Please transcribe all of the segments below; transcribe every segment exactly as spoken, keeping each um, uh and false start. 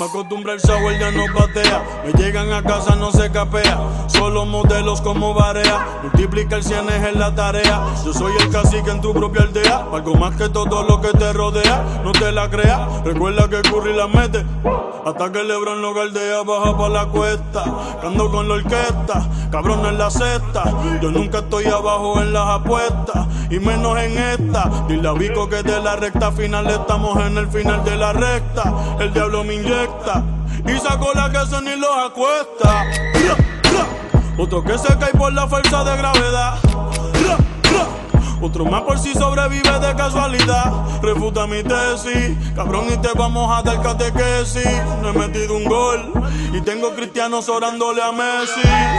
Me acostumbra el sour, ya no patea. Me llegan a casa, no se capea. Solo modelos como Barea. Multiplica el cienes en la tarea. Yo soy el cacique en tu propia aldea. Algo más que todo lo que te rodea. No te la creas, recuerda que Curry la mete. Hasta que Lebron lo galdea, baja pa' la cuesta. Cando con la orquesta, cabrón en la cesta. Yo nunca estoy abajo en las apuestas, y menos en esta. Dile a Vico que de la recta final estamos en el final de la recta. El diablo me inyecta y sacó la que se ni los acuesta. Otro que se cae por la fuerza de gravedad. Otro más por si sobrevive de casualidad. Refuta mi tesis, cabrón, y te vamos a dar catequesis. No he metido un gol y tengo cristianos orándole a Messi.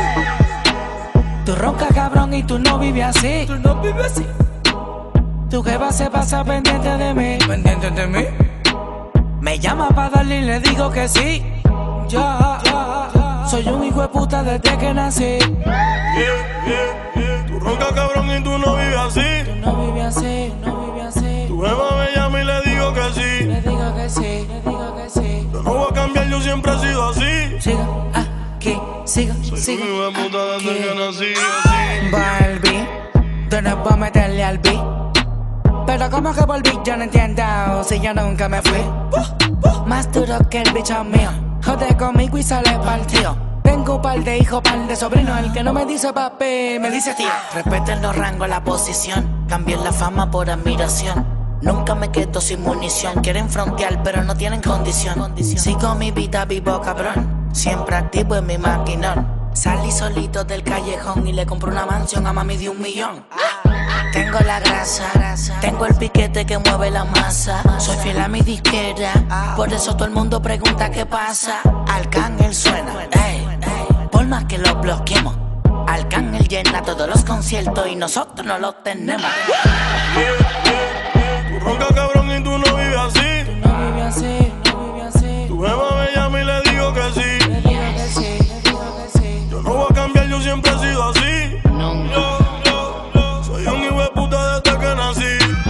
Tú roncas, cabrón, y tú no vives así. Tú no vives así. Tu jeva se pasa pendiente de mí. ¿Pendiente de mí? Me llama pa' darle y le digo que sí. Ya, ya, ya. Soy un hijo de puta desde que nací. Yeah, yeah, yeah. Tú roncas, cabrón, y tú no vives así. Tú no vives así, no vives así. Tu jeva me llama y le digo que sí. Le digo que sí, le digo que sí. Yo no voy a cambiar, yo siempre he sido así. Siga aquí, siga, Soy siga. un hijo de puta desde aquí. que nací, así. Barbie, tú no puedes meterle al beat. Pero como que volví, yo no entiendo si yo nunca me fui. Más duro que el bicho mío. Jode conmigo y sale partido. Tengo un par de hijos, par de sobrinos. El que no me dice papi, me dice tío. Respeten los rangos, la posición. Cambien la fama por admiración. Nunca me quedo sin munición. Quieren frontear, pero no tienen condición. Sigo mi vida vivo, cabrón. Siempre activo en mi maquinón. Salí solito del callejón y le compré una mansión a mami de un millón. Tengo la grasa, tengo el piquete que mueve la masa. Soy fiel a mi disquera, por eso todo el mundo pregunta qué pasa. Arcángel suena, ey, ey, por más que lo bloqueemos. Arcángel llena todos los conciertos y nosotros no los tenemos. Yeah, yeah, yeah. Tú roncas, cabrón, y tú no vives así. Tú no vives así, no vives así. Tu jeva me llama y le digo que sí. Le digo que sí, le digo que sí. Yo no voy a cambiar, yo siempre he sido así. Nunca. Yo, yo, yo soy un hijo de puta desde que nací.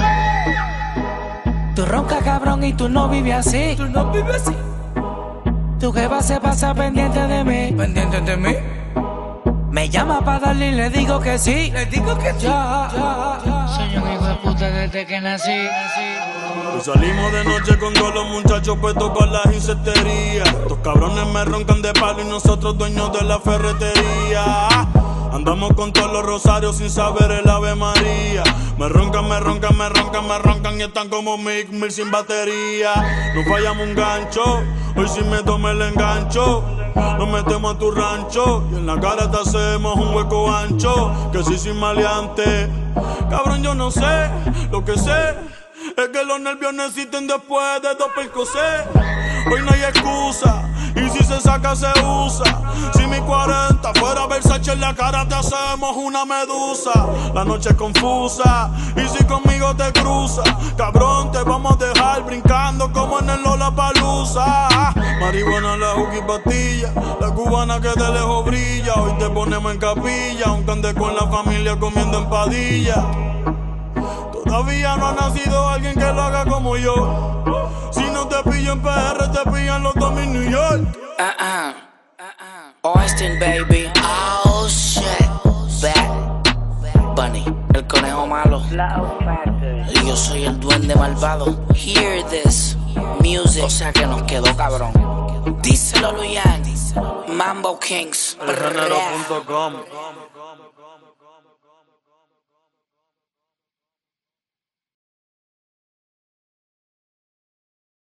Tú roncas, cabrón, y tú no vives así. Tú no vives así. Tu jeva se pasa pendiente de mí. ¿Pendiente de mí? Me llama pa' darle y le digo que sí. Le digo que sí. Ya, ya, ya. Soy un hijo de puta desde que nací. Pues salimos de noche con todos los muchachos puestos para las insecterías. Estos cabrones me roncan de palo y nosotros dueños de la ferretería. Andamos con todos los rosarios sin saber el Ave María. Me roncan, me roncan, me roncan, me roncan y están como Mick Mill sin batería. No fallamos un gancho, hoy si me tomo el engancho. Nos metemos a tu rancho y en la cara te hacemos un hueco ancho. Que si sin maleante, cabrón, yo no sé. Lo que sé es que los nervios no existen después de dos percocés. Hoy no hay excusa y si se saca se usa. Si mi cuarenta fuera Versace en la cara te hacemos una medusa. La noche es confusa y si conmigo te cruza, cabrón, te vamos a dejar brincando como en el Lollapalooza. Marihuana, la juca y pastilla, la cubana que de lejos brilla. Hoy te ponemos en capilla, aunque andes con la familia comiendo empadilla. Todavía no ha nacido alguien que lo haga como yo. Si no te pillo en P R, te pillan los dos en New York. Uh-uh. Austin, baby. Oh, shit. Bad Bunny, el conejo malo. Y yo soy el duende malvado. Hear this music. O sea que nos quedó cabrón. Díselo, Luyan. Mambo Kings. El género punto com.